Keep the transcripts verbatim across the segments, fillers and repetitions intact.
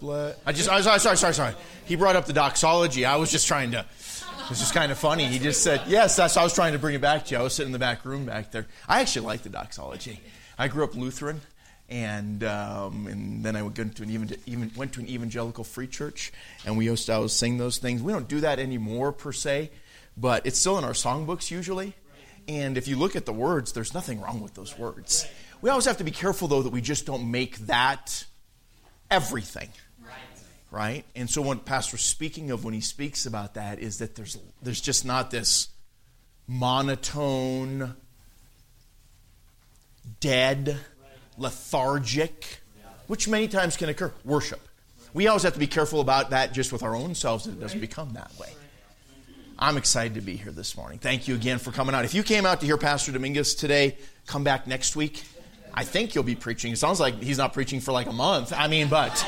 bless. I just, I was, sorry, sorry, sorry. He brought up the doxology. I was just trying to, it was just kind of funny. He just said, yes, that's, I was trying to bring it back to you. I was sitting in the back room back there. I actually like the doxology. I grew up Lutheran, and um, and then I went to an even, even went to an evangelical free church, and we used to always sing those things. We don't do that anymore per se, but it's still in our songbooks usually. And if you look at the words, there's nothing wrong with those words. We always have to be careful, though, that we just don't make that everything. Right? And so what Pastor's speaking of when he speaks about that is that there's there's just not this monotone, dead, lethargic, which many times can occur. Worship. We always have to be careful about that just with our own selves, that it doesn't become that way. I'm excited to be here this morning. Thank you again for coming out. If you came out to hear Pastor Dominguez today, come back next week. I think he'll be preaching. It sounds like he's not preaching for like a month. I mean, but...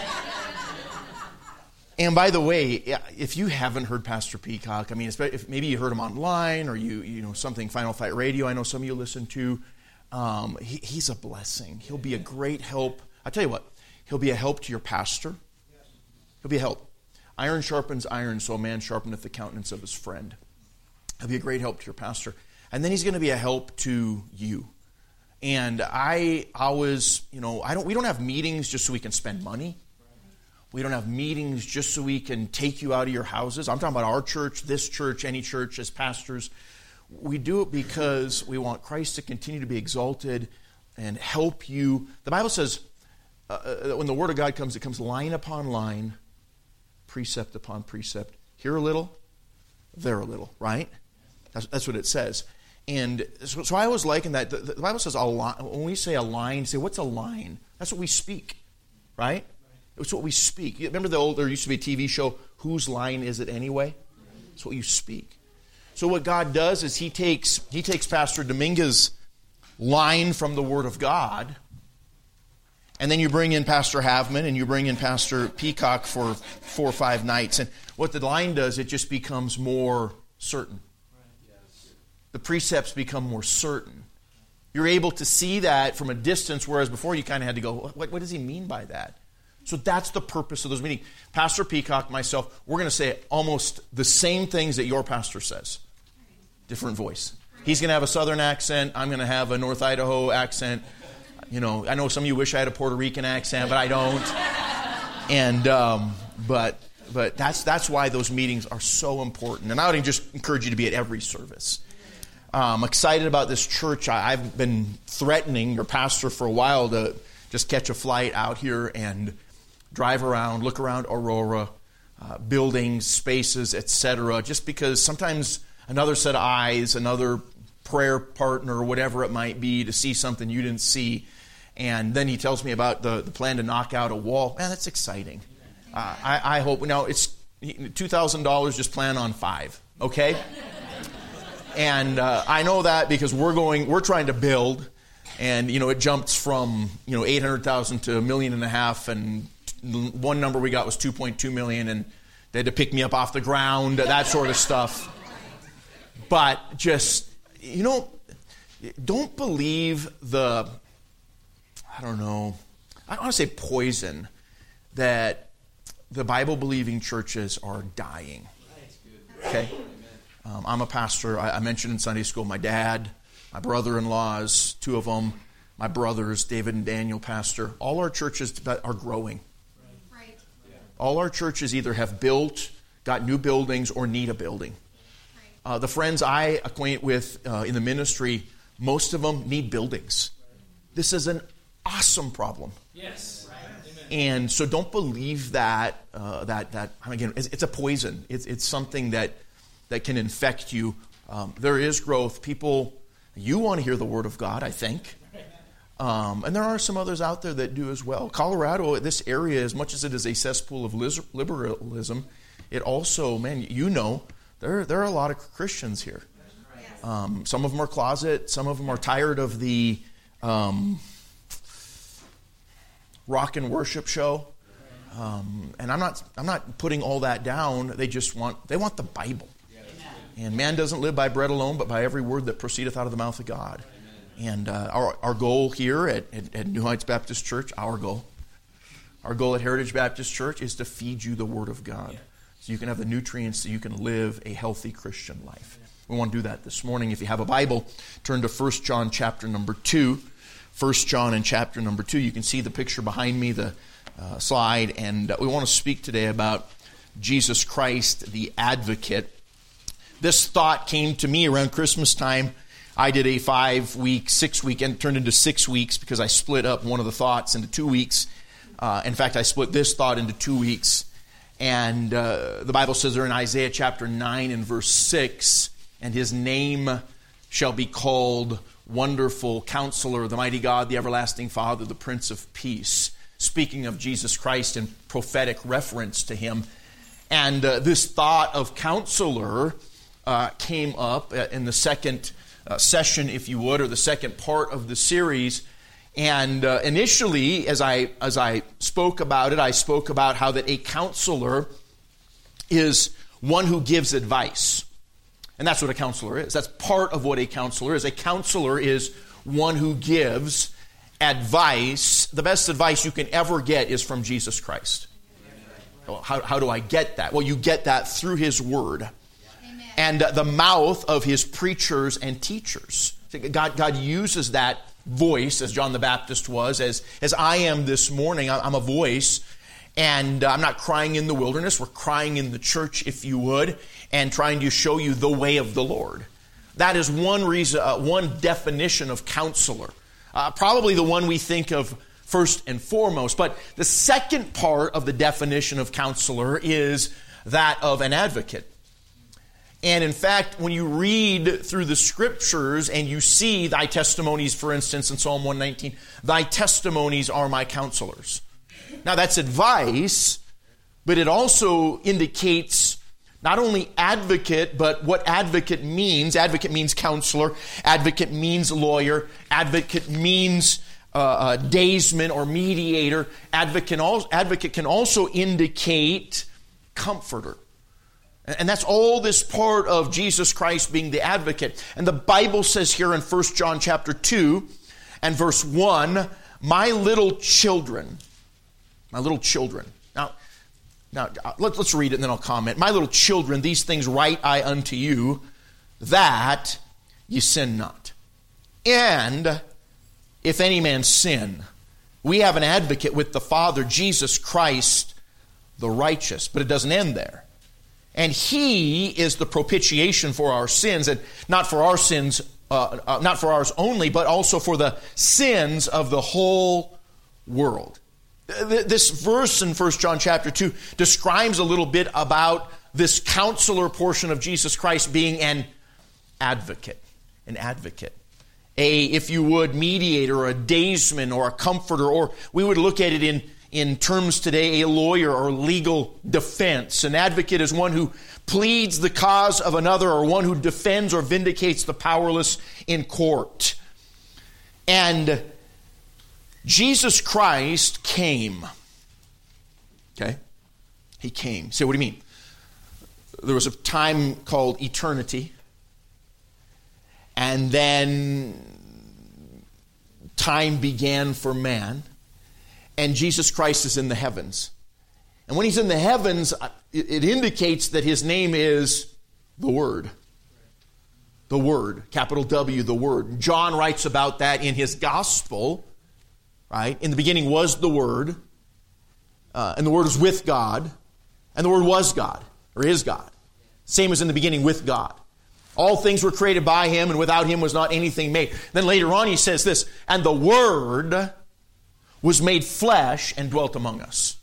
And by the way, if you haven't heard Pastor Peacock, I mean, if maybe you heard him online or you you know something, Final Fight Radio, I know some of you listen to, um, he, he's a blessing. He'll be a great help. I'll tell you what, he'll be a help to your pastor. He'll be a help. Iron sharpens iron, so a man sharpeneth the countenance of his friend. He'll be a great help to your pastor. And then he's going to be a help to you. And I always, you know, I don't. we don't have meetings just so we can spend money. We don't have meetings just so we can take you out of your houses. I'm talking about our church, this church, any church as pastors. We do it because we want Christ to continue to be exalted and help you. The Bible says uh, when the Word of God comes, it comes line upon line, precept upon precept. Here a little, there a little, right? That's, that's what it says. And so, so I always liken that. The, the Bible says a line. When we say a line, say, what's a line? That's what we speak, right? It's what we speak. Remember the old, there used to be a T V show, Whose Line Is It Anyway? It's what you speak. So what God does is He takes He takes Pastor Dominguez's line from the Word of God, and then you bring in Pastor Havman, and you bring in Pastor Peacock for four or five nights. And what the line does, it just becomes more certain. The precepts become more certain. You're able to see that from a distance, whereas before you kind of had to go, what, what does he mean by that? So that's the purpose of those meetings. Pastor Peacock, myself, we're going to say almost the same things that your pastor says. Different voice. He's going to have a southern accent. I'm going to have a North Idaho accent. You know, I know some of you wish I had a Puerto Rican accent, but I don't. And um, but but that's that's why those meetings are so important. And I would just encourage you to be at every service. I'm excited about this church. I, I've been threatening your pastor for a while to just catch a flight out here and drive around, look around Aurora, uh, buildings, spaces, et cetera. Just because sometimes another set of eyes, another prayer partner, whatever it might be, to see something you didn't see. And then he tells me about the, the plan to knock out a wall. Man, that's exciting. Uh, I, I hope. Now, it's two thousand dollars, just plan on five, okay? And uh, I know that because we're going, we're trying to build. And, you know, it jumps from, you know, eight hundred thousand to a million and a half, and one number we got was two point two million, and they had to pick me up off the ground, that sort of stuff. But just, you know, don't believe the, I don't know, I don't want to say poison that the Bible-believing churches are dying. Okay? Um, I'm a pastor. I, I mentioned in Sunday school my dad, my brother-in-laws, two of them, my brothers, David and Daniel, pastor. All our churches are growing. Right. All our churches either have built, got new buildings, or need a building. Right. Uh, the friends I acquaint with uh, in the ministry, most of them need buildings. This is an awesome problem. Yes. Right. And so don't believe that, uh, that, that again, it's, it's a poison. It's, it's something that, that can infect you. Um, there is growth. People... You want to hear the Word of God, I think. Um, and there are some others out there that do as well. Colorado, this area, as much as it is a cesspool of liberalism, it also, man, you know, there, there are a lot of Christians here. Um, some of them are closet. Some of them are tired of the um, rock and worship show. Um, and I'm not, I'm not putting all that down. They just want, they want the Bible. And man doesn't live by bread alone, but by every word that proceedeth out of the mouth of God. Amen. And uh, our our goal here at, at, at New Heights Baptist Church, our goal, Our goal at Heritage Baptist Church is to feed you the Word of God, yeah, so you can have the nutrients so you can live a healthy Christian life. We want to do that this morning. If you have a Bible, turn to First John chapter number two. First John and chapter number two. You can see the picture behind me, the uh, slide, and uh, we want to speak today about Jesus Christ, the Advocate. This thought came to me around Christmas time. I did a five-week, six-week, and it turned into six weeks because I split up one of the thoughts into two weeks. Uh, in fact, I split this thought into two weeks. And uh, the Bible says there in Isaiah chapter nine and verse six, and his name shall be called Wonderful Counselor, the Mighty God, the Everlasting Father, the Prince of Peace. Speaking of Jesus Christ in prophetic reference to him. And uh, this thought of counselor uh, came up in the second uh, session, if you would, or the second part of the series. And uh, initially, as I as I spoke about it, I spoke about how that a counselor is one who gives advice. And that's what a counselor is. That's part of what a counselor is. A counselor is one who gives advice. The best advice you can ever get is from Jesus Christ. Well, how, how do I get that? Well, you get that through His Word. Amen. And uh, the mouth of His preachers and teachers. God, God uses that voice, as John the Baptist was, as, as I am this morning. I'm a voice, and I'm not crying in the wilderness. We're crying in the church, if you would, and trying to show you the way of the Lord. That is one reason, uh, one definition of counselor. Uh, probably the one we think of first and foremost. But the second part of the definition of counselor is that of an advocate. And in fact, when you read through the Scriptures and you see thy testimonies, for instance, in Psalm one nineteen, thy testimonies are my counselors. Now that's advice, but it also indicates not only advocate, but what advocate means. Advocate means counselor. Advocate means lawyer. Advocate means uh, uh, daysman or mediator. Advocate, al- advocate can also indicate comforter. And that's all this part of Jesus Christ being the advocate. And the Bible says here in First John chapter two and verse one, my little children, my little children. Now, now let, let's read it and then I'll comment. My little children, these things write I unto you, that ye sin not. And if any man sin, we have an advocate with the Father, Jesus Christ, the righteous. But it doesn't end there. And He is the propitiation for our sins, and not for our sins, uh, uh, not for ours only, but also for the sins of the whole world. This verse in First John chapter two describes a little bit about this counselor portion of Jesus Christ being an advocate, an advocate. A, if you would, mediator or a daysman or a comforter, or we would look at it in In terms today, a lawyer or legal defense. An advocate is one who pleads the cause of another, or one who defends or vindicates the powerless in court. And Jesus Christ came. Okay? He came. So what do you mean? There was a time called eternity. And then time began for man. And Jesus Christ is in the heavens. And when He's in the heavens, it indicates that His name is the Word. The Word, capital W, the Word. John writes about that in his Gospel, right? In the beginning was the Word, uh, and the Word was with God, and the Word was God, or is God. Same as in the beginning with God. All things were created by Him, and without Him was not anything made. Then later on he says this, and the Word was made flesh and dwelt among us.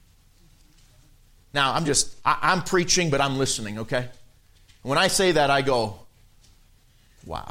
Now, I'm just, I, I'm preaching, but I'm listening, okay? When I say that, I go, wow.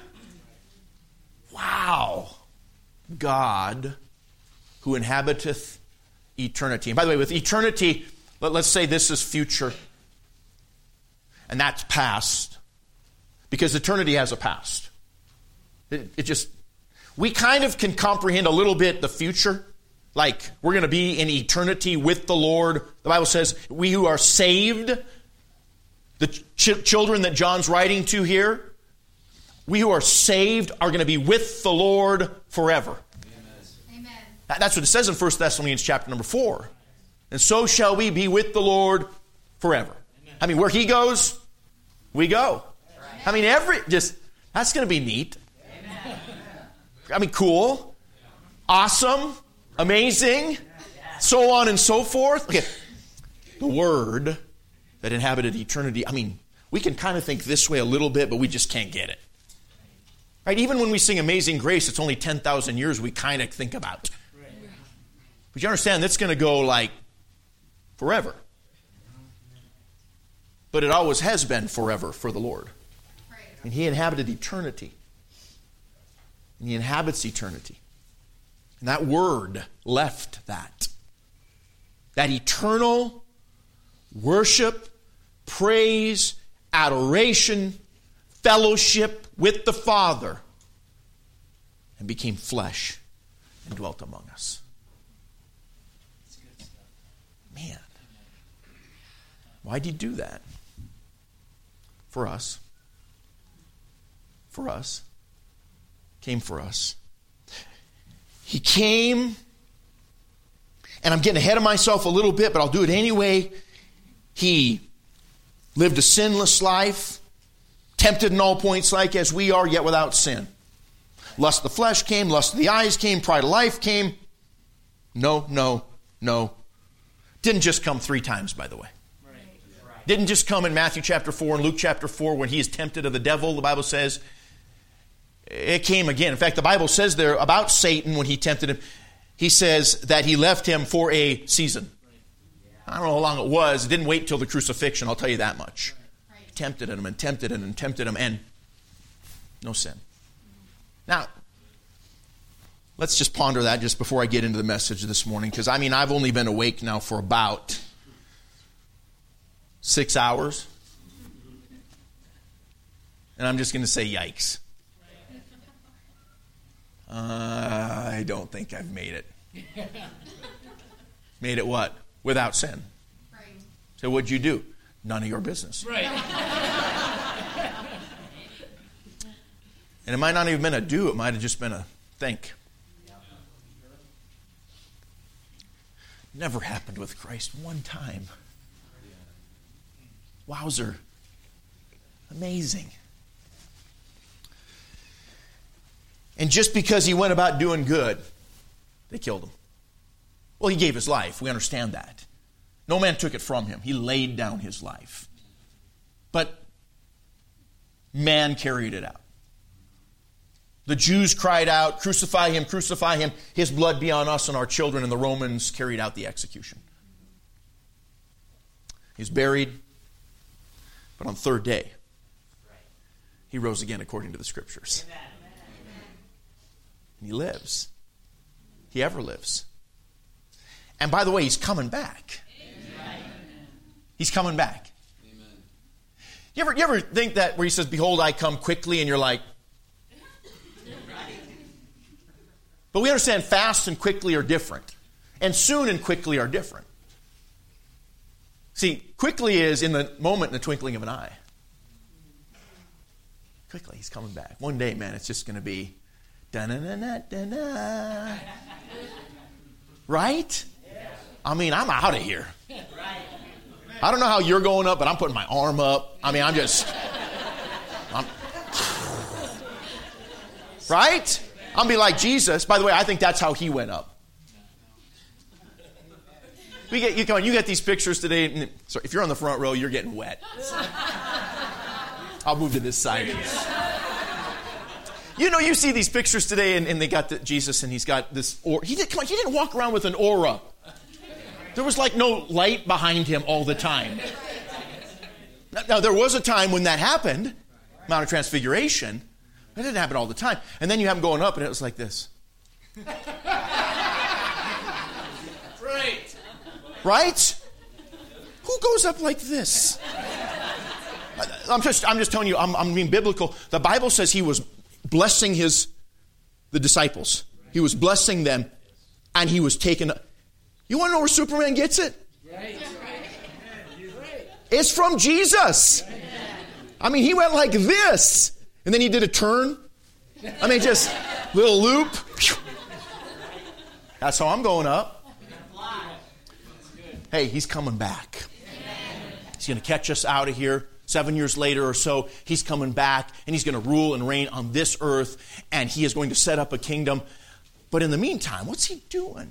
Wow. God, who inhabiteth eternity. And by the way, with eternity, let, let's say this is future, and that's past, because eternity has a past. It, it just... We kind of can comprehend a little bit the future. Like, we're going to be in eternity with the Lord. The Bible says, we who are saved, the ch- children that John's writing to here, we who are saved are going to be with the Lord forever. Amen. That's what it says in First Thessalonians chapter number four. And so shall we be with the Lord forever. I mean, where He goes, we go. I mean, every, just, that's going to be neat. I mean, cool, awesome, amazing, so on and so forth. Okay. The Word that inhabited eternity, I mean, we can kind of think this way a little bit, but we just can't get it. Right? Even when we sing Amazing Grace, it's only ten thousand years we kind of think about. But you understand, that's going to go like forever. But it always has been forever for the Lord. And He inhabited eternity. And He inhabits eternity. And that Word left that. That eternal worship, praise, adoration, fellowship with the Father, and became flesh and dwelt among us. Man, why did He do that? For us. For us. Came for us. He came, and I'm getting ahead of myself a little bit, but I'll do it anyway. He lived a sinless life, tempted in all points like as we are, yet without sin. Lust of the flesh came, lust of the eyes came, pride of life came. No, no, no. Didn't just come three times, by the way. Didn't just come in Matthew chapter four and Luke chapter four when he is tempted of the devil, the Bible says. It came again. In fact, the Bible says there about Satan when he tempted him, he says that he left him for a season. I don't know how long it was. It didn't wait until the crucifixion, I'll tell you that much. He tempted him and tempted him and tempted him, and no sin. Now, let's just ponder that just before I get into the message this morning, because I mean, I've only been awake now for about six hours. And I'm just going to say, yikes. Uh, I don't think I've made it. Made it what? Without sin. Right. So what'd you do? None of your business. Right. And it might not even been a do, it might have just been a think. Never happened with Christ one time. Wowzer. Amazing. And just because he went about doing good, they killed him. Well, he gave his life. We understand that. No man took it from him. He laid down his life. But man carried it out. The Jews cried out, crucify him, crucify him. His blood be on us and our children. And the Romans carried out the execution. He was buried. But on the third day, he rose again according to the Scriptures. And he lives. He ever lives. And by the way, he's coming back. Amen. He's coming back. Amen. You ever, you ever think that where he says, behold, I come quickly, and you're like... But we understand fast and quickly are different. And soon and quickly are different. See, quickly is in the moment, in the twinkling of an eye. Quickly, he's coming back. One day, man, it's just going to be... Da-na-na-na-na-na. Right? I mean, I'm out of here. I don't know how you're going up, but I'm putting my arm up. I mean, I'm just... I'm, right? I'll be like Jesus. By the way, I think that's how he went up. We get you come on, you get these pictures today. And, sorry, if you're on the front row, you're getting wet. I'll move to this side. You know, you see these pictures today, and, and they got the, Jesus, and he's got this aura. He didn't come on, he didn't walk around with an aura. There was like no light behind him all the time. Now, now there was a time when that happened, Mount of Transfiguration. It didn't happen all the time. And then you have him going up, and it was like this. Right. Right? Who goes up like this? I'm just, I'm just telling you, I'm, I'm being biblical. The Bible says he was blessing his, the disciples. He was blessing them, and he was taken. You want to know where Superman gets it? Right. It's from Jesus. I mean, he went like this. And then he did a turn. I mean, just little loop. That's how I'm going up. Hey, he's coming back. He's going to catch us out of here. Seven years later or so, he's coming back, and he's going to rule and reign on this earth, and he is going to set up a kingdom. But in the meantime, what's he doing?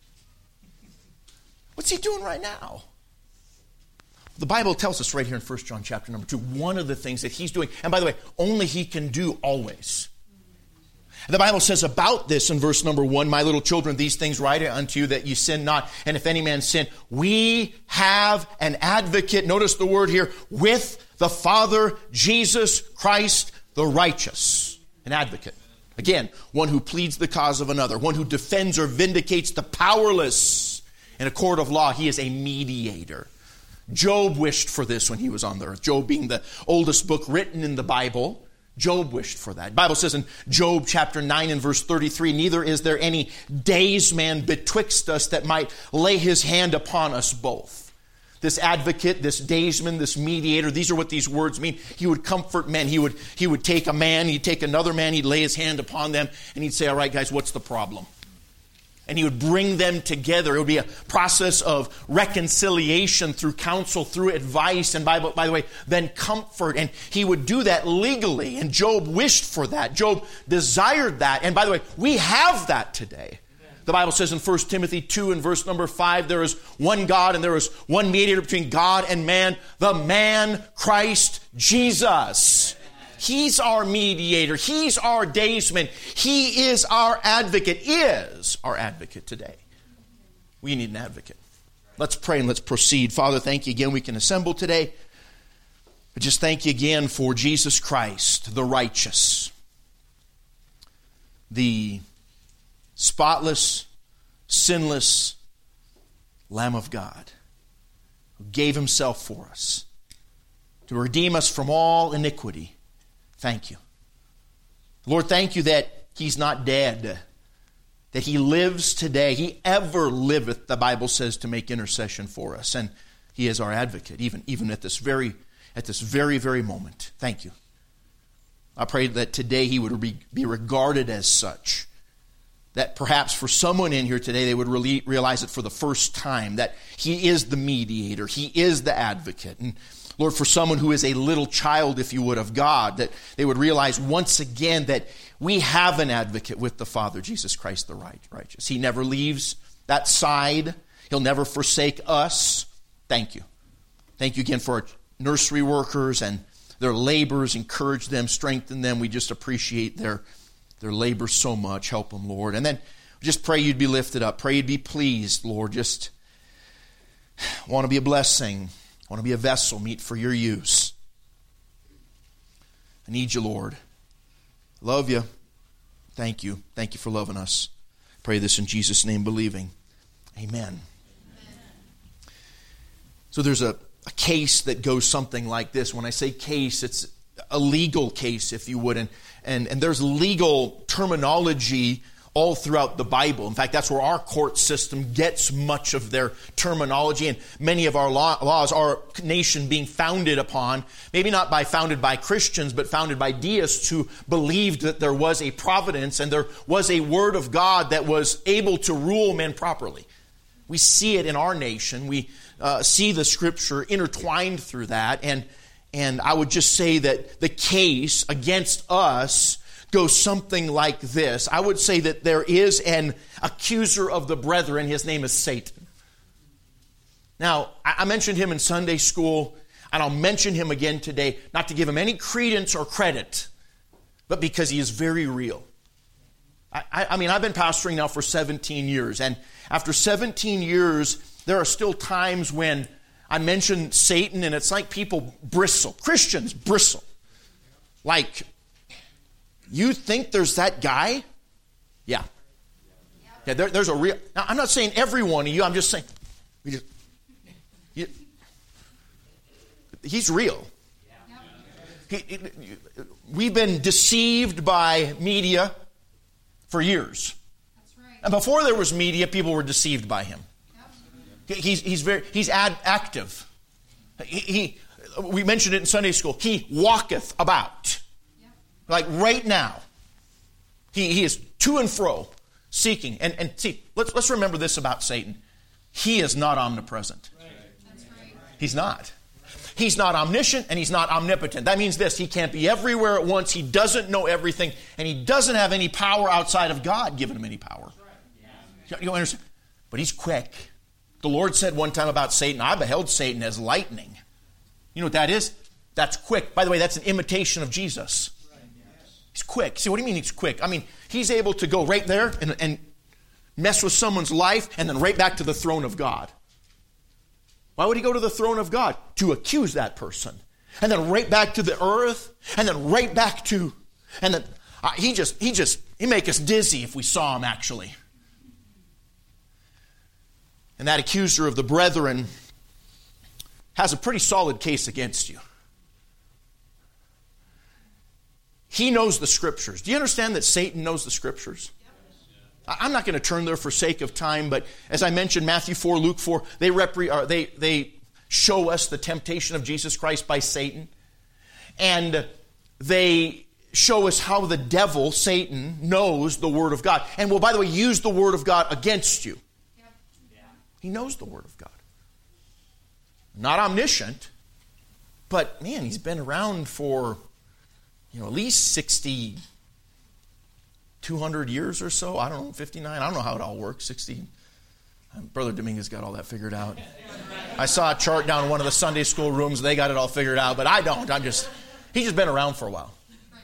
What's he doing right now? The Bible tells us right here in First John chapter number two, one of the things that he's doing, and by the way, only he can do always. The Bible says about this in verse number one, my little children, these things write unto you that you sin not. And if any man sin, we have an advocate, notice the word here, with the Father, Jesus Christ, the righteous. An advocate. Again, one who pleads the cause of another, one who defends or vindicates the powerless. In a court of law, he is a mediator. Job wished for this when he was on the earth. Job being the oldest book written in the Bible, Job wished for that. The Bible says in Job chapter nine and verse thirty-three, neither is there any daysman betwixt us that might lay his hand upon us both. This advocate, this daysman, this mediator, these are what these words mean. He would comfort men. He would, he would take a man, he'd take another man, he'd lay his hand upon them, and he'd say, all right, guys, what's the problem? And he would bring them together. It would be a process of reconciliation through counsel, through advice, and by, by the way, then comfort. And he would do that legally. And Job wished for that. Job desired that. And by the way, we have that today. The Bible says in First Timothy two and verse number five, there is one God and there is one mediator between God and man, the man Christ Jesus. He's our mediator. He's our daysman. He is our advocate, is our advocate today. We need an advocate. Let's pray and let's proceed. Father, thank you again we can assemble today. But just thank you again for Jesus Christ, the righteous, the spotless, sinless Lamb of God, who gave himself for us to redeem us from all iniquity. Thank you. Lord, thank you that he's not dead, that he lives today. He ever liveth, the Bible says, to make intercession for us. And he is our advocate, even, even at this very, at this very, very moment. Thank you. I pray that today he would be, be regarded as such. That perhaps for someone in here today, they would really realize it for the first time, that he is the mediator, he is the advocate. And Lord, for someone who is a little child, if you would, of God, that they would realize once again that we have an advocate with the Father, Jesus Christ the righteous. He never leaves that side. He'll never forsake us. Thank you. Thank you again for our nursery workers and their labors. Encourage them, strengthen them. We just appreciate their, their labor so much. Help them, Lord. And then just pray you'd be lifted up. Pray you'd be pleased, Lord. Just want to be a blessing. I want to be a vessel meet for your use. I need you, Lord. Love you. Thank you. Thank you for loving us. Pray this in Jesus' name, believing. Amen. Amen. So there's a, a case that goes something like this. When I say case, it's a legal case, if you would. And, and, and there's legal terminology all throughout the Bible. In fact, that's where our court system gets much of their terminology, and many of our law, laws, our nation being founded upon, maybe not by founded by Christians, but founded by deists who believed that there was a providence and there was a word of God that was able to rule men properly. We see it in our nation. We uh, see the Scripture intertwined through that, and and I would just say that the case against us goes something like this. I would say that there is an accuser of the brethren. His name is Satan. Now, I mentioned him in Sunday school, and I'll mention him again today, not to give him any credence or credit, but because he is very real. I, I mean, I've been pastoring now for seventeen years, and after seventeen years, there are still times when I mention Satan, and it's like people bristle. Christians bristle. Like, you think there's that guy? Yeah. Yeah, there, there's a real... Now, I'm not saying every one of you. I'm just saying... We just, you, he's real. He, he, we've been deceived by media for years. That's right. And before there was media, people were deceived by him. Yep. He's, he's, very, he's ad, active. He, he, we mentioned it in Sunday school. He walketh about. Like right now, he, he is to and fro, seeking. And, and see, let's, let's remember this about Satan. He is not omnipresent. He's not. He's not omniscient and he's not omnipotent. That means this, he can't be everywhere at once. He doesn't know everything and he doesn't have any power outside of God giving him any power. You understand? But he's quick. The Lord said one time about Satan, I beheld Satan as lightning. You know what that is? That's quick. By the way, that's an imitation of Jesus. He's quick. See, what do you mean he's quick? I mean, he's able to go right there and, and mess with someone's life and then right back to the throne of God. Why would he go to the throne of God? To accuse that person. And then right back to the earth. And then right back to... And then uh, he just, he just, he'd make us dizzy if we saw him actually. And that accuser of the brethren has a pretty solid case against you. He knows the Scriptures. Do you understand that Satan knows the Scriptures? I'm not going to turn there for sake of time, but as I mentioned, Matthew four, Luke four, they, repre- they, they show us the temptation of Jesus Christ by Satan. And they show us how the devil, Satan, knows the Word of God. And will, by the way, use the Word of God against you. He knows the Word of God. Not omniscient, but man, he's been around for, you know, at least sixty two hundred years or so. I don't know, fifty-nine. I don't know how it all works. sixty. Brother Dominguez got all that figured out. I saw a chart down in one of the Sunday school rooms. They got it all figured out, but I don't. I'm just, he's just been around for a while.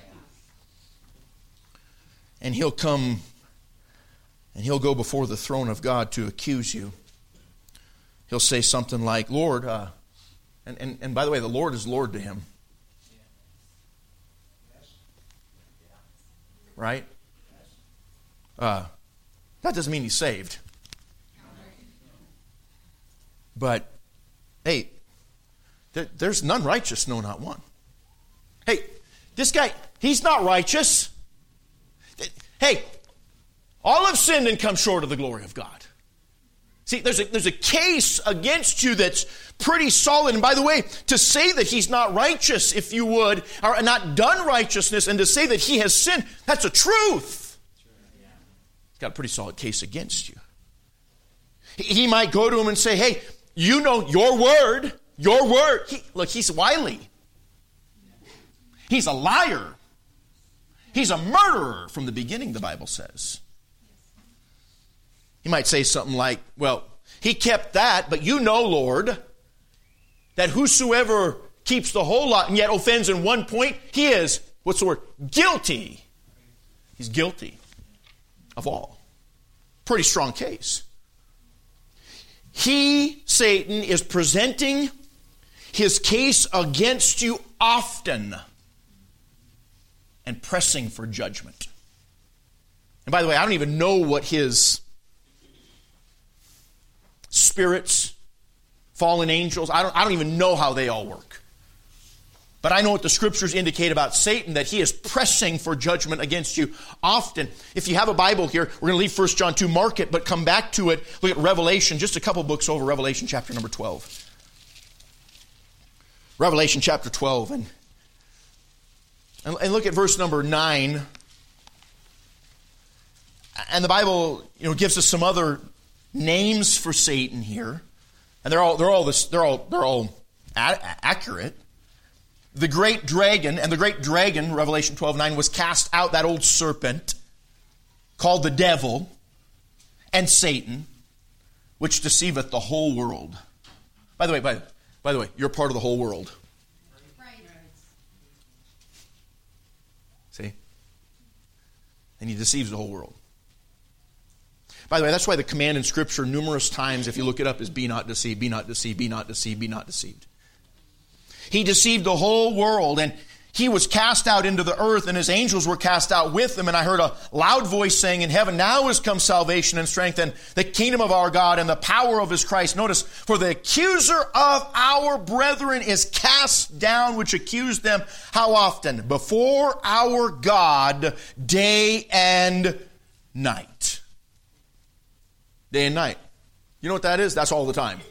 And he'll come and he'll go before the throne of God to accuse you. He'll say something like, Lord, uh, and, and, and by the way, the Lord is Lord to him. Right? Uh, that doesn't mean he's saved. But, hey, there, there's none righteous, no, not one. Hey, this guy, he's not righteous. Hey, all have sinned and come short of the glory of God. See, there's a, there's a case against you that's pretty solid. And by the way, to say that he's not righteous, if you would, or not done righteousness, and to say that he has sinned, that's a truth. He's got a pretty solid case against you. He might go to him and say, hey, you know your word, your word. He, look, he's wily. He's a liar. He's a murderer from the beginning, the Bible says. He might say something like, well, he kept that, but you know, Lord, that whosoever keeps the whole lot and yet offends in one point, he is, what's the word? Guilty. He's guilty of all. Pretty strong case. He, Satan, is presenting his case against you often and pressing for judgment. And by the way, I don't even know what his spirits, fallen angels, I don't, I don't even know how they all work. But I know what the Scriptures indicate about Satan, that he is pressing for judgment against you often. If you have a Bible here, we're going to leave First John two, mark it, but come back to it. Look at Revelation, just a couple books over, Revelation chapter number twelve. Revelation chapter twelve. And, and look at verse number nine. And the Bible, you know, gives us some other names for Satan here. And they're all, they're all, this, they're all, they're all a- accurate. The great dragon, and the great dragon, Revelation twelve nine, was cast out, that old serpent, called the devil, and Satan, which deceiveth the whole world. By the way, by, by the way, you're part of the whole world. Right. See? And he deceives the whole world. By the way, that's why the command in Scripture numerous times, if you look it up, is be not deceived, be not deceived, be not deceived, be not deceived. He deceived the whole world, and he was cast out into the earth, and his angels were cast out with him. And I heard a loud voice saying in heaven, now is come salvation and strength and the kingdom of our God and the power of his Christ. Notice, for the accuser of our brethren is cast down, which accused them how often? Before our God, day and night. Day and night. You know what that is? That's all the time.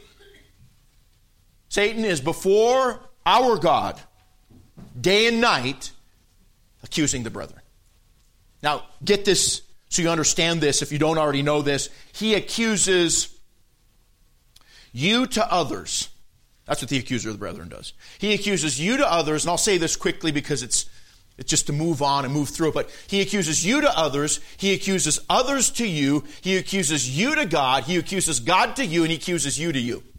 Satan is before our God, day and night, accusing the brethren. Now, get this so you understand this if you don't already know this. He accuses you to others. That's what the accuser of the brethren does. He accuses you to others, and I'll say this quickly because it's it's just to move on and move through it, but he accuses you to others, he accuses others to you, he accuses you to God, he accuses God to you, and he accuses you to you.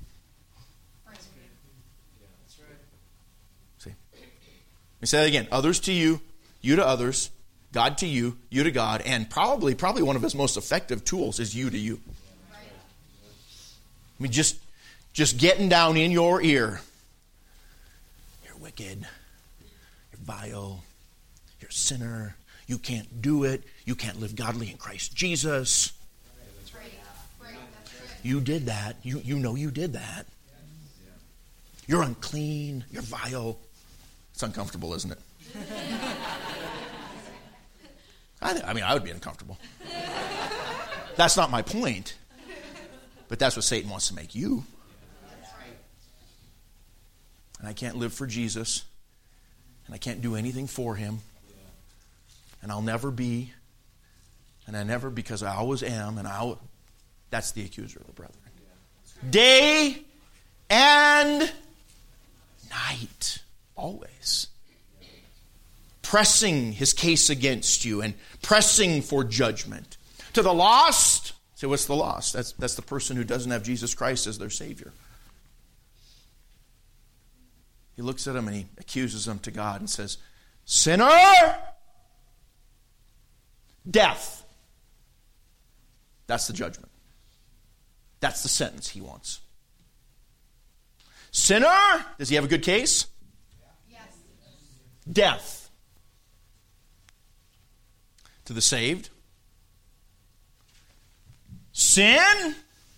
See? Let me say that again. Others to you, you to others, God to you, you to God, and probably, probably one of his most effective tools is you to you. I mean, just, just getting down in your ear. You're wicked. You're vile. You're a sinner. You can't do it. You can't live godly in Christ Jesus. You did that. You, you know you did that. You're unclean. You're vile. It's uncomfortable, isn't it? I, th- I mean, I would be uncomfortable. That's not my point. But that's what Satan wants to make you. And I can't live for Jesus. And I can't do anything for him. And I'll never be. And I never, because I always am. And I, that's the accuser of the brethren. Day and night. Always. Pressing his case against you and pressing for judgment. To the lost, say, what's the lost? That's, that's the person who doesn't have Jesus Christ as their Savior. He looks at him and he accuses him to God and says, sinner, death. That's the judgment. That's the sentence he wants. Sinner, does he have a good case? Yes. Death. To the saved. Sin.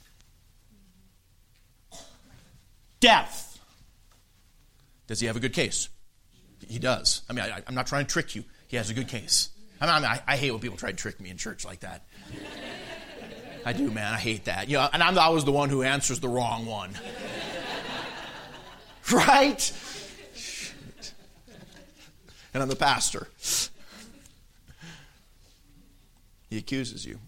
Death. Does he have a good case? He does. I mean, I, I'm not trying to trick you. He has a good case. I mean, I, I hate when people try to trick me in church like that. I do, man. I hate that. You know, and I'm always the one who answers the wrong one. Right? And I'm the pastor. He accuses you.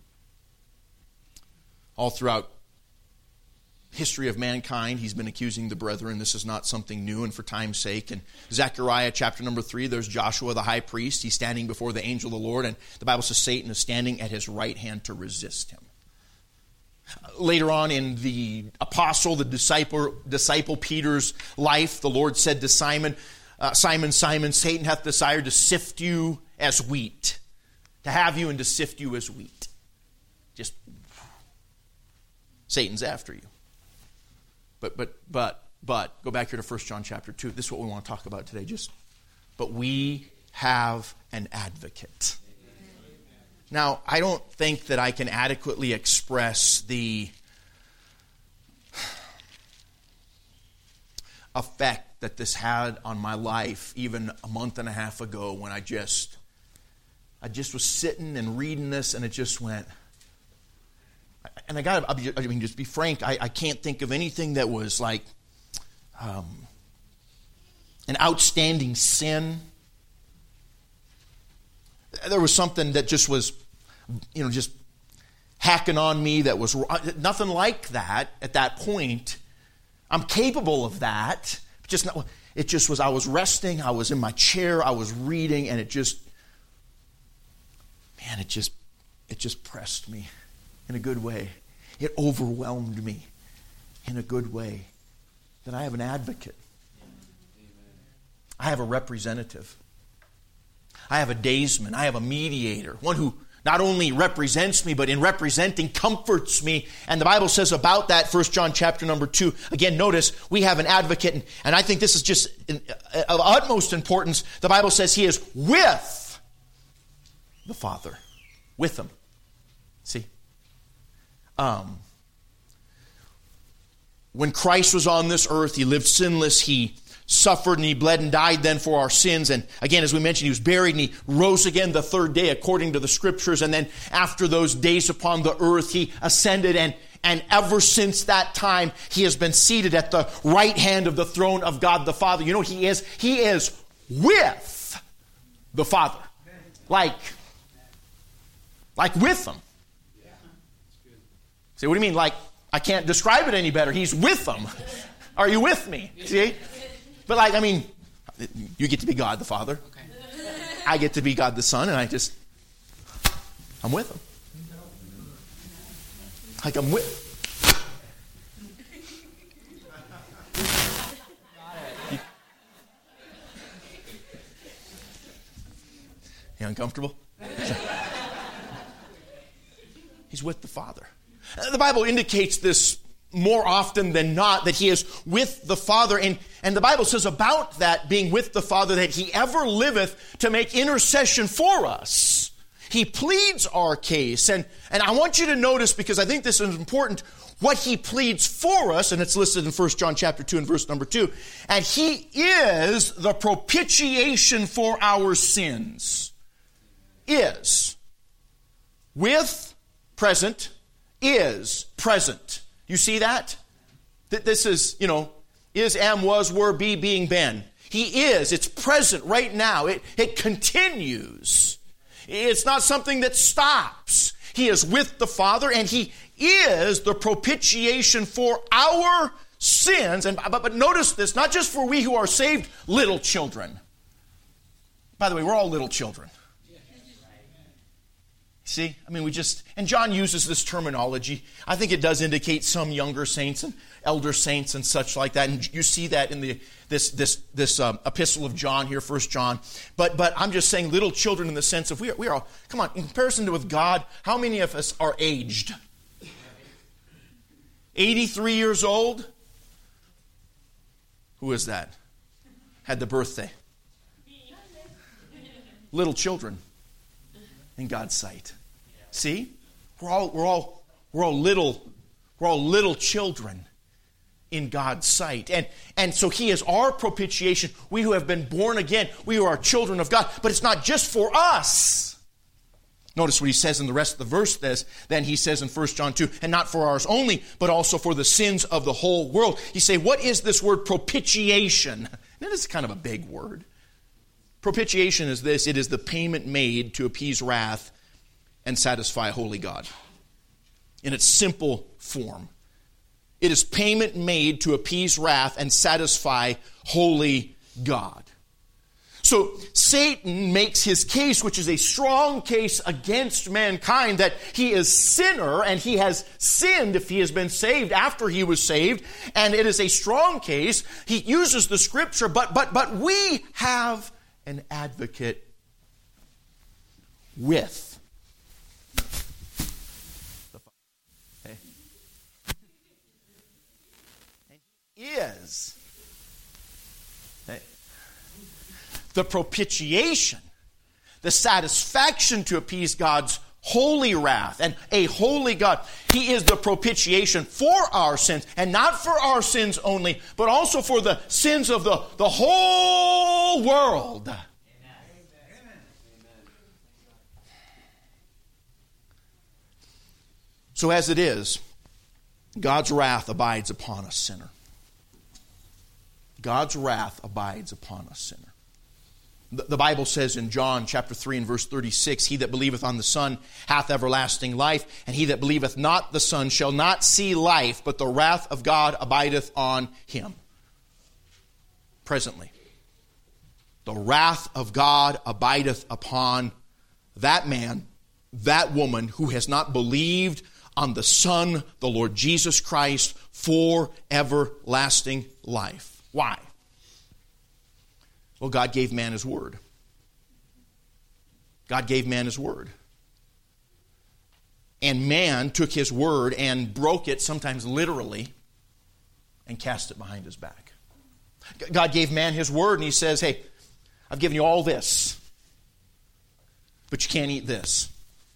All throughout history of mankind, he's been accusing the brethren. This is not something new, and for time's sake. In Zechariah chapter number three, there's Joshua the high priest. He's standing before the angel of the Lord, and the Bible says Satan is standing at his right hand to resist him. Later on in the apostle, the disciple, disciple Peter's life, the Lord said to Simon, uh, Simon, Simon, Satan hath desired to sift you as wheat. To have you and to sift you as wheat. Just, Satan's after you. But, but, but, but, go back here to First John chapter two. This is what we want to talk about today. Just, but we have an advocate. Now, I don't think that I can adequately express the effect that this had on my life even a month and a half ago when I just, I just was sitting and reading this and it just went, and I got to, I mean, just be frank, I, I can't think of anything that was like um, an outstanding sin. There was something that just was, you know, just hacking on me that was nothing like that at that point. I'm capable of that. Just not, it just was, I was resting, I was in my chair, I was reading, and it just, man, it just, it just pressed me in a good way. It overwhelmed me in a good way that I have an advocate. I have a representative. I have a daysman. I have a mediator. One who not only represents me, but in representing comforts me. And the Bible says about that, First John chapter number two. Again, notice we have an advocate. And, and I think this is just of utmost importance. The Bible says he is with the Father. With him. See? Um, when Christ was on this earth, he lived sinless. He suffered and he bled and died then for our sins. And again, as we mentioned, he was buried and he rose again the third day according to the scriptures. And then after those days upon the earth, he ascended, and, and ever since that time, he has been seated at the right hand of the throne of God the Father. You know what he is? He is with the Father. Like, Like with them. See, what do you mean? Like, I can't describe it any better. He's with them. Are you with me? See? But like, I mean, you get to be God the Father. I get to be God the Son, and I just, I'm with them. Like I'm with. You uncomfortable? He's with the Father. The Bible indicates this more often than not, that he is with the Father. And, and the Bible says about that being with the Father, that he ever liveth to make intercession for us. He pleads our case. And, and I want you to notice, because I think this is important, what he pleads for us, and it's listed in First John chapter two and verse number two. And he is the propitiation for our sins. Is. With, present, is, present. You see that? That this is, you know, is, am, was, were, be, being, been. He is. It's present right now. It, it continues. It's not something that stops. He is with the Father, and he is the propitiation for our sins. And but, but notice this, not just for we who are saved, little children. By the way, we're all little children. See, I mean, we just, and John uses this terminology. I think it does indicate some younger saints and elder saints and such like that. And you see that in the this this this um, epistle of John here, First John. But but I'm just saying little children in the sense of we are, we are, come on, in comparison to with God, how many of us are aged? eighty-three years old? Who is that? Had the birthday. Little children. In God's sight. See? We're all we're all we're all little we're all little children in God's sight. And and so he is our propitiation. We who have been born again, we who are children of God, but it's not just for us. Notice what he says in the rest of the verse. This then he says in First John two, and not for ours only, but also for the sins of the whole world. You say, what is this word propitiation? That is kind of a big word. Propitiation is this: it is the payment made to appease wrath and satisfy a holy God. In its simple form. It is payment made to appease wrath and satisfy holy God. So Satan makes his case, which is a strong case against mankind, that he is sinner and he has sinned if he has been saved after he was saved. And it is a strong case. He uses the scripture, but but but we have an advocate with the Father. Okay? And he is okay, the propitiation, the satisfaction to appease God's holy wrath and a holy God. He is the propitiation for our sins, and not for our sins only, but also for the sins of the, the whole world. Amen. So as it is, God's wrath abides upon a sinner. God's wrath abides upon a sinner. The Bible says in John chapter three and verse thirty-six, he that believeth on the Son hath everlasting life, and he that believeth not the Son shall not see life, but the wrath of God abideth on him. Presently. The wrath of God abideth upon that man, that woman who has not believed on the Son, the Lord Jesus Christ, for everlasting life. Why? Well, God gave man his word. God gave man his word. And man took his word and broke it, sometimes literally, and cast it behind his back. God gave man his word, and he says, hey, I've given you all this, but you can't eat this.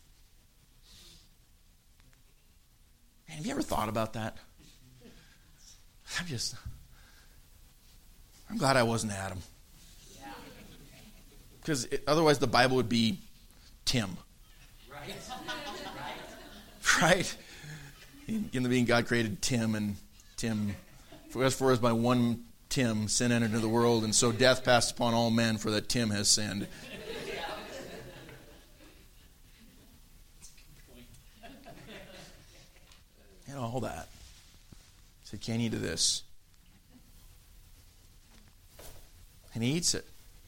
Man, have you ever thought about that? I'm just, I'm glad I wasn't Adam. Because otherwise the Bible would be Tim. Right? Right? In the beginning, God created Tim, and Tim, for as far as by one Tim sin entered into the world, and so death passed upon all men, for that Tim has sinned. all that. He said, can't eat of this. And he eats it.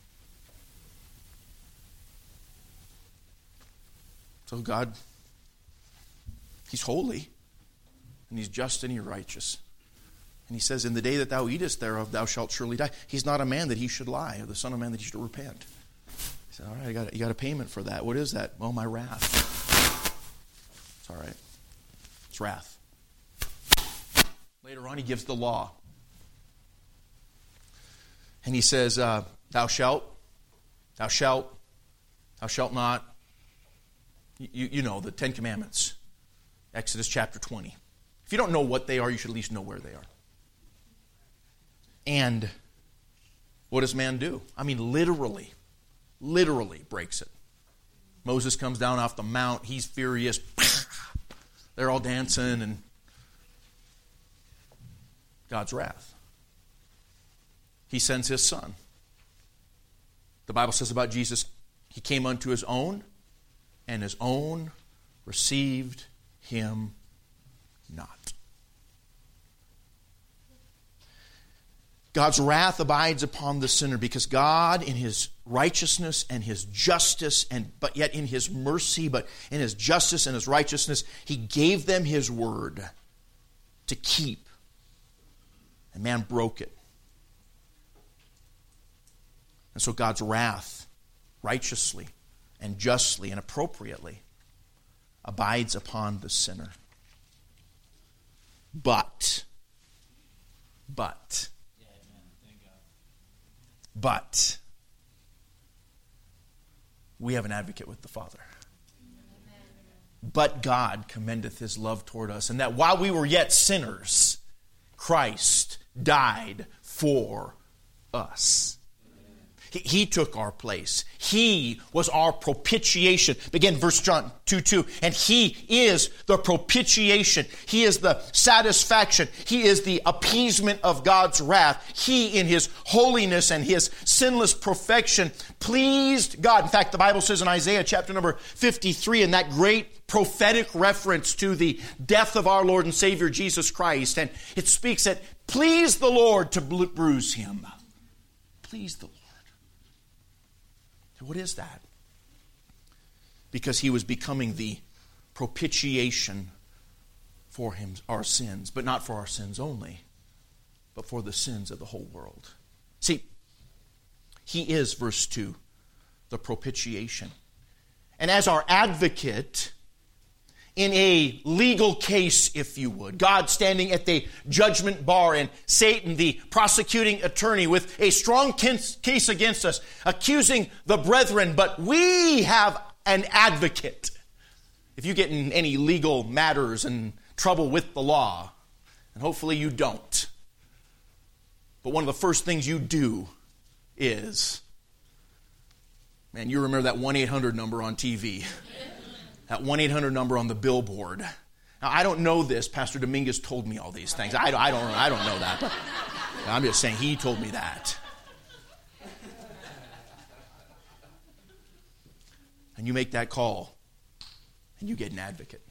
So God, He's holy, and He's just and He's righteous. And He says, in the day that thou eatest thereof, thou shalt surely die. He's not a man that He should lie, or the son of man that He should repent. He said, all right, I got, you got a payment for that. What is that? Well, my wrath. It's all right. It's wrath. Later on, He gives the law. And He says, uh, thou shalt, thou shalt, thou shalt not. You, you know, the Ten Commandments. Exodus chapter twenty. If you don't know what they are, you should at least know where they are. And what does man do? I mean, literally, literally breaks it. Moses comes down off the mount. He's furious. They're all dancing, and God's wrath. He sends His Son. The Bible says about Jesus, He came unto His own, and His own received Him not. God's wrath abides upon the sinner because God, in His righteousness and His justice, and but yet in His mercy, but in His justice and His righteousness, He gave them His word to keep. And man broke it. And so God's wrath, righteously and justly and appropriately, abides upon the sinner. But, but, but, we have an advocate with the Father. But God commendeth His love toward us, and that while we were yet sinners, Christ died for us. He, he took our place. He was our propitiation. Begin verse John two two. And He is the propitiation. He is the satisfaction. He is the appeasement of God's wrath. He, in His holiness and His sinless perfection, pleased God. In fact, the Bible says in Isaiah chapter number fifty-three, in that great prophetic reference to the death of our Lord and Savior Jesus Christ, and it speaks that please the Lord to bruise Him. Please the Lord. What is that? Because He was becoming the propitiation for him, our sins, but not for our sins only, but for the sins of the whole world. See, He is, verse two, the propitiation. And as our advocate, in a legal case, if you would, God standing at the judgment bar and Satan, the prosecuting attorney, with a strong case against us, accusing the brethren, but we have an advocate. If you get in any legal matters and trouble with the law, and hopefully you don't, but one of the first things you do is, man, you remember that one eight hundred number on T V. That one eight hundred number on the billboard. Now, I don't know this. Pastor Dominguez told me all these things. I, I, don't, I don't know that. But I'm just saying he told me that. And you make that call, and you get an advocate.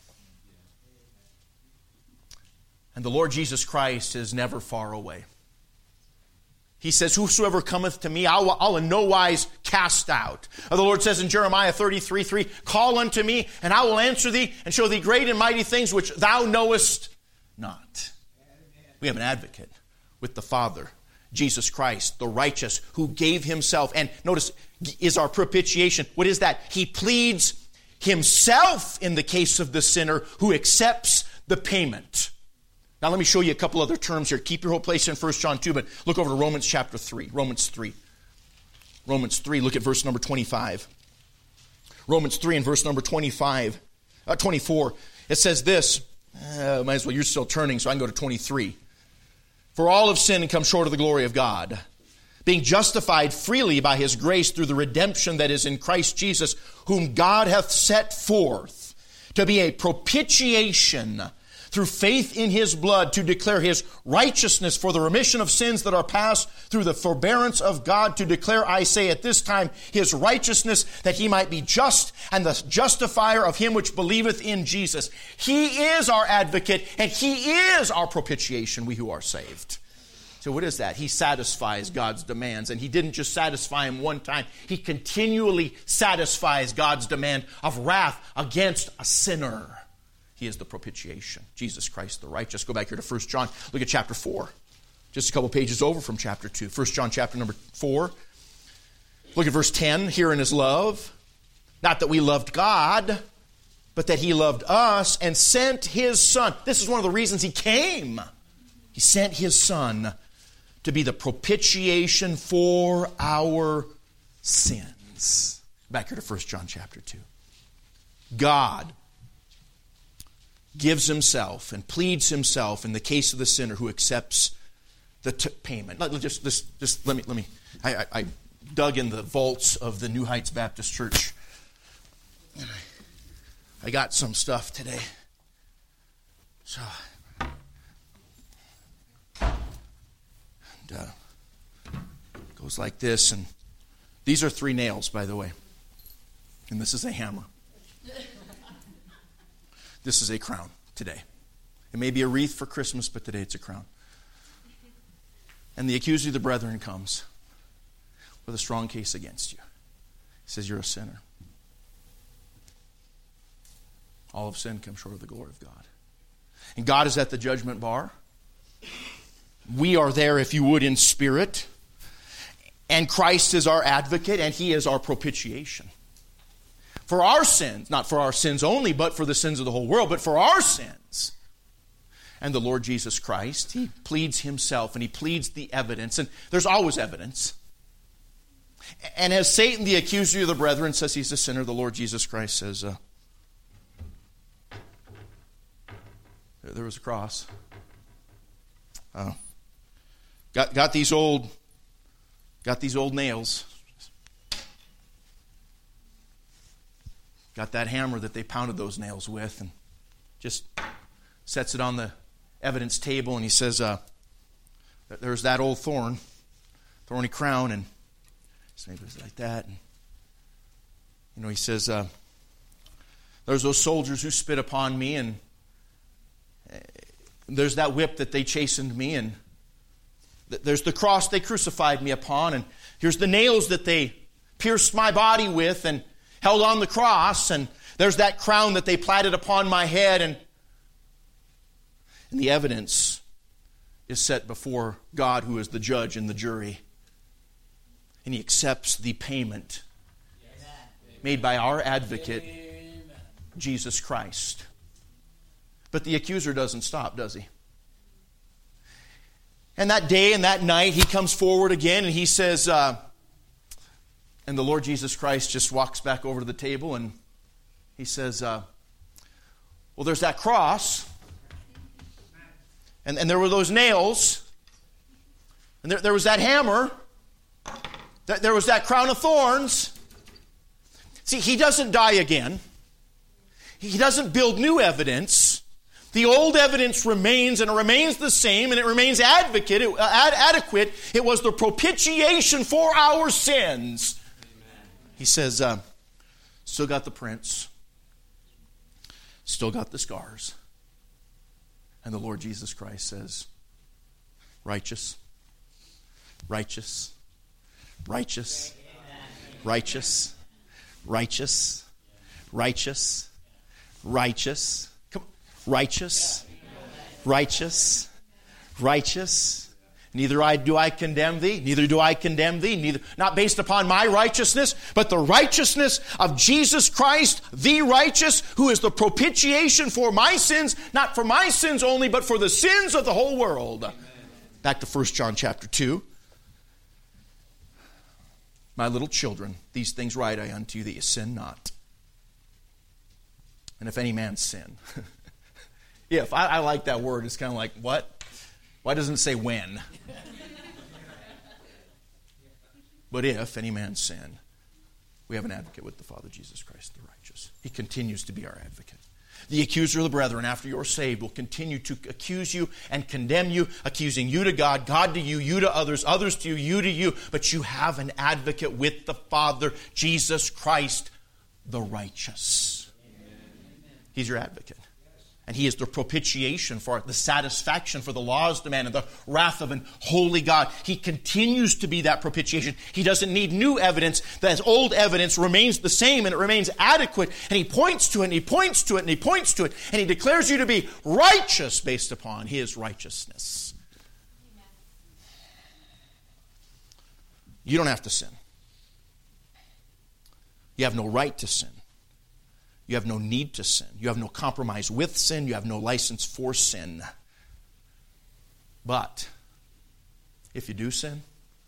And the Lord Jesus Christ is never far away. He says, whosoever cometh to me, I'll, I'll in no wise cast out. The Lord says in Jeremiah thirty-three three, call unto me, and I will answer thee, and show thee great and mighty things which thou knowest not. Amen. We have an advocate with the Father, Jesus Christ, the righteous, who gave Himself. And notice, is our propitiation. What is that? He pleads Himself in the case of the sinner who accepts the payment. Now let me show you a couple other terms here. Keep your whole place in First John two, but look over to Romans chapter three. Romans three. Romans three, look at verse number twenty-five. Romans three and verse number twenty-five, uh, twenty-four. It says this, uh, might as well, you're still turning, so I can go to twenty-three. For all have sinned and come short of the glory of God, being justified freely by His grace through the redemption that is in Christ Jesus, whom God hath set forth to be a propitiation through faith in His blood to declare His righteousness for the remission of sins that are past through the forbearance of God, to declare, I say, at this time His righteousness, that He might be just and the justifier of him which believeth in Jesus. He is our advocate and He is our propitiation, we who are saved. So what is that? He satisfies God's demands. And He didn't just satisfy Him one time. He continually satisfies God's demand of wrath against a sinner. He is the propitiation. Jesus Christ the righteous. Go back here to First John. Look at chapter four. Just a couple pages over from chapter two. First John chapter number four. Look at verse ten. Herein is love. Not that we loved God, but that He loved us and sent His Son. This is one of the reasons He came. He sent His Son to be the propitiation for our sins. Back here to First John chapter two. God gives Himself and pleads Himself in the case of the sinner who accepts the t- payment. Let, just, just, just let me, let me. I, I, I dug in the vaults of the New Heights Baptist Church, and I, I got some stuff today. So, and, uh, it goes like this, and these are three nails, by the way, and this is a hammer. This is a crown today. It may be a wreath for Christmas, but today it's a crown. And the accuser of the brethren comes with a strong case against you. He says, you're a sinner. All of sin comes short of the glory of God. And God is at the judgment bar. We are there, if you would, in spirit. And Christ is our advocate, and He is our propitiation. For our sins, not for our sins only, but for the sins of the whole world, but for our sins. And the Lord Jesus Christ, He pleads Himself, and He pleads the evidence. And there's always evidence. And as Satan, the accuser of the brethren, says he's a sinner, the Lord Jesus Christ says, uh, there was a cross. Uh, got got these old, got these old nails. Got that hammer that they pounded those nails with, and just sets it on the evidence table, and He says, uh, there's that old thorn, thorny crown, and maybe it's like that. And, you know, He says, uh, there's those soldiers who spit upon me, and uh, there's that whip that they chastened me, and th- there's the cross they crucified me upon, and here's the nails that they pierced my body with, and held on the cross, and there's that crown that they platted upon my head, and, and the evidence is set before God, who is the judge and the jury. And He accepts the payment made by our advocate, Jesus Christ. But the accuser doesn't stop, does he? And that day and that night, he comes forward again, and he says, uh, and the Lord Jesus Christ just walks back over to the table, and He says, uh, well, there's that cross, and, and there were those nails, and there, there was that hammer, there, there was that crown of thorns. See, He doesn't die again. He doesn't build new evidence. The old evidence remains, and it remains the same, and it remains advocate, it, uh, ad- adequate. It was the propitiation for our sins. He says, uh, still got the prints, still got the scars. And the Lord Jesus Christ says, righteous, righteous, righteous, righteous, righteous, righteous, righteous, come, righteous, righteous, righteous. Neither I do I condemn thee, neither do I condemn thee, neither not based upon my righteousness, but the righteousness of Jesus Christ, the righteous, who is the propitiation for my sins, not for my sins only, but for the sins of the whole world. Amen. Back to First John chapter two. My little children, these things write I unto you, that you sin not. And if any man sin. If, I, I like that word. It's kind of like, what? Why doesn't it say when? But if any man sin, we have an advocate with the Father, Jesus Christ the righteous. He continues to be our advocate. The accuser of the brethren, after you're saved, will continue to accuse you and condemn you, accusing you to God, God to you, you to others, others to you, you to you. But you have an advocate with the Father, Jesus Christ, the righteous. Amen. He's your advocate. And He is the propitiation for it, the satisfaction for the law's demand and the wrath of an holy God. He continues to be that propitiation. He doesn't need new evidence. That old evidence remains the same and it remains adequate. And He points to it and He points to it and He points to it. And He declares you to be righteous based upon His righteousness. Amen. You don't have to sin. You have no right to sin. You have no need to sin. You have no compromise with sin. You have no license for sin. But if you do sin,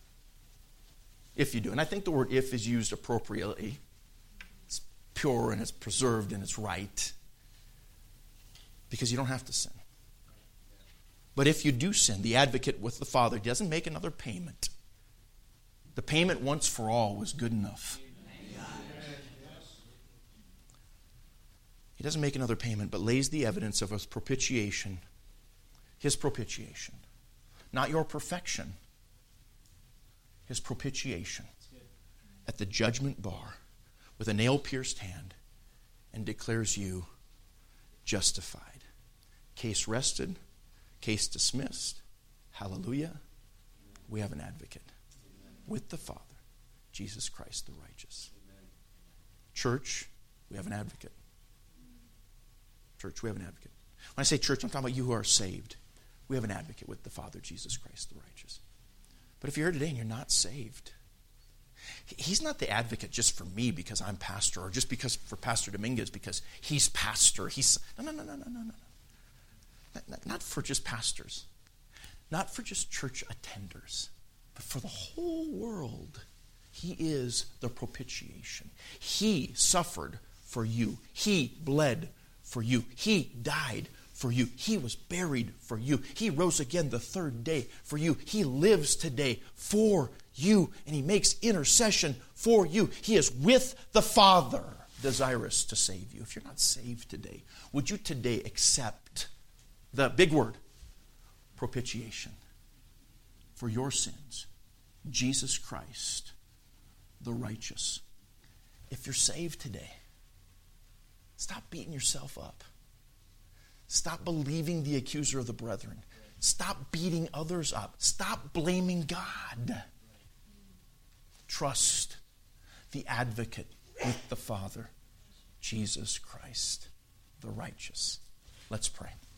if you do, and I think the word if is used appropriately. It's pure and it's preserved and it's right. Because you don't have to sin. But if you do sin, the advocate with the Father doesn't make another payment. The payment once for all was good enough. He doesn't make another payment, but lays the evidence of His propitiation. His propitiation. Not your perfection. His propitiation. At the judgment bar with a nail-pierced hand and declares you justified. Case rested. Case dismissed. Hallelujah. We have an advocate with the Father, Jesus Christ the righteous. Church, we have an advocate. Church, we have an advocate. When I say church, I'm talking about you who are saved. We have an advocate with the Father, Jesus Christ the righteous. But if you're here today and you're not saved, He's not the advocate just for me because I'm pastor or just because for Pastor Dominguez because he's pastor. He's no, no, no, no, no, no, no. Not, not for just pastors. Not for just church attenders. But for the whole world. He is the propitiation. He suffered for you. He bled for you. He died for you. He was buried for you. He rose again the third day for you. He lives today for you, and He makes intercession for you. He is with the Father, desirous to save you. If you're not saved today, would you today accept the big word, propitiation, for your sins? Jesus Christ, the righteous. If you're saved today, stop beating yourself up. Stop believing the accuser of the brethren. Stop beating others up. Stop blaming God. Trust the advocate with the Father, Jesus Christ, the righteous. Let's pray.